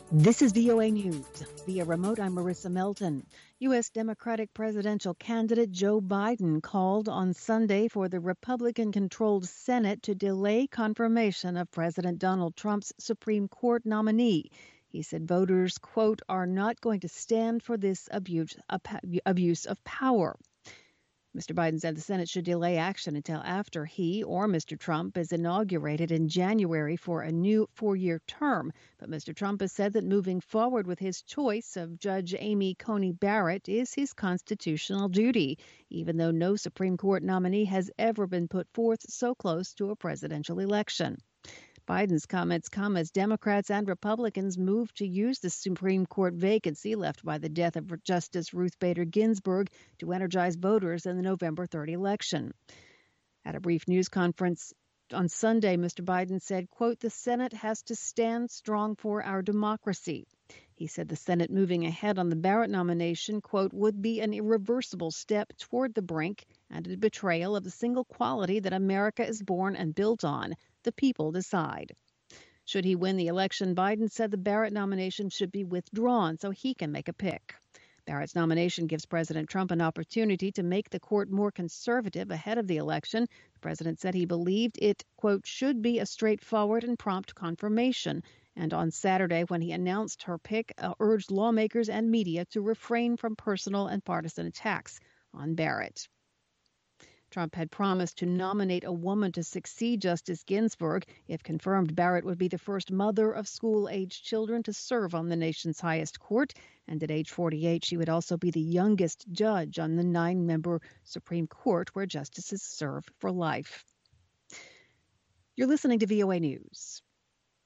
This is VOA News. Via remote, I'm Marissa Melton. U.S. Democratic presidential candidate Joe Biden called on Sunday for the Republican-controlled Senate to delay confirmation of President Donald Trump's Supreme Court nominee. He said voters, quote, are not going to stand for this abuse of power. Mr. Biden said the Senate should delay action until after he or Mr. Trump is inaugurated in January for a new four-year term. But Mr. Trump has said that moving forward with his choice of Judge Amy Coney Barrett is his constitutional duty, even though no Supreme Court nominee has ever been put forth so close to a presidential election. Biden's comments come as Democrats and Republicans move to use the Supreme Court vacancy left by the death of Justice Ruth Bader Ginsburg to energize voters in the November 3rd election. At a brief news conference on Sunday, Mr. Biden said, quote, the Senate has to stand strong for our democracy. He said the Senate moving ahead on the Barrett nomination, quote, would be an irreversible step toward the brink and a betrayal of the single quality that America is born and built on. The people decide. Should he win the election, Biden said the Barrett nomination should be withdrawn so he can make a pick. Barrett's nomination gives President Trump an opportunity to make the court more conservative ahead of the election. The president said he believed it, quote, should be a straightforward and prompt confirmation. And on Saturday, when he announced her pick, urged lawmakers and media to refrain from personal and partisan attacks on Barrett. Trump had promised to nominate a woman to succeed Justice Ginsburg. If confirmed, Barrett would be the first mother of school-aged children to serve on the nation's highest court. And at age 48, she would also be the youngest judge on the 9-member Supreme Court, where justices serve for life. You're listening to VOA News.